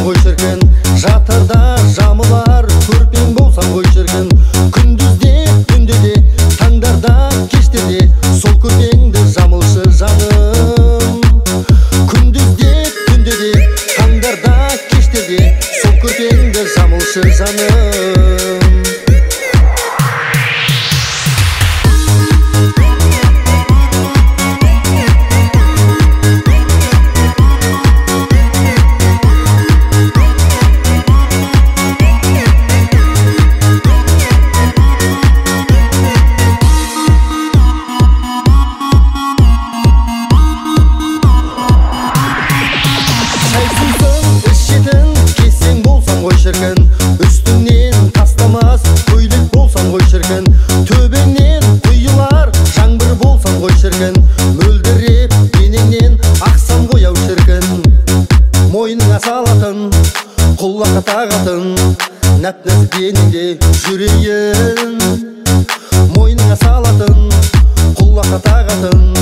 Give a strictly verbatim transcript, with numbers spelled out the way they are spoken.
ғой шіркін, жатырда жамылар көрпең болсам ғой шіркін. Күндізде түнде де таңдарда кештерде сол көрпеңді жамылшы жаным. Күндізде түнде де таңдарда кештерде сол көрпеңді жамылшы жаным. Үстіңнен тастамас көйлек болсам ғой шіркін, төбеңнен құйылар жаңбыр болсам ғой шіркін. Мөлдіреп денеңнен ақсам ғой ау шіркін, мойныңа салатын құлаққа тағатын нәп-нәзік денеңде жүрейін. Мойныңа салатын құлаққа тағатын